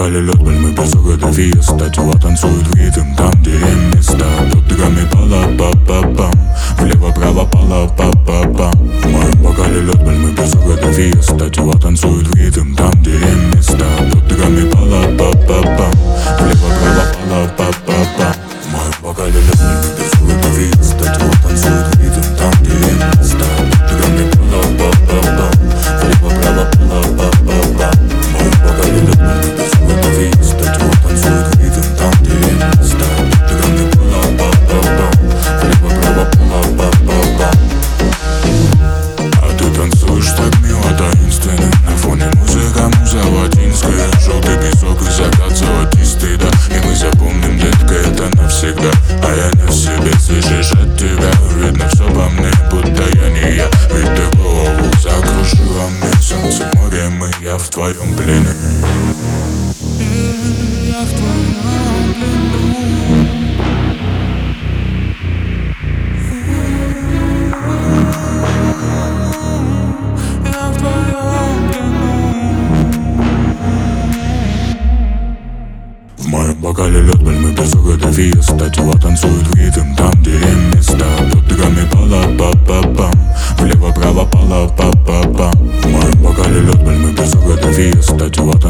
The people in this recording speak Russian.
бокале лед, пальмы без угода фиеста. Тела танцуют в ритм там, где им места. Под дырами пала-па-па-пам, влево-право пала-па-па-пам. В моем бокале лед, пальмы без угода фиеста. Тела танцуют в ритм там, где им места. Под дырами пала-па-па-пам, влево-право пала-па-па-пам. В моем бокале лед, пальмы без угода фиеста. Тела танцуют в ритм там, где им места. Под дырами пала-па-па-пам, влево-право пала-па-па-пам. В моем бокале лед, пальмы без угода фиеста. Тела танцуют в ритм там, где им места. Под дырами пала-па-па-пам, влево-право пала-па-па-пам. А ты танцуешь так мило, таинственно. На фоне музыка, муза латинская. Желтый песок и закат золотистый, да. И мы запомним, детка, это навсегда. А я не в себе, слышишь от тебя. Видно все по мне, будто я не я. Ведь ты голову закружила мне. Солнце, море, я в твоем плене. Я в твоем плену. В моем бокале лед, пальмы без угода фиеста. Тела танцуют в ритм там, где им места. Под дырами пала-па-па-пам, влево-право пала-па-па-пам. В моем бокале лед, пальмы без угода фиеста. Тела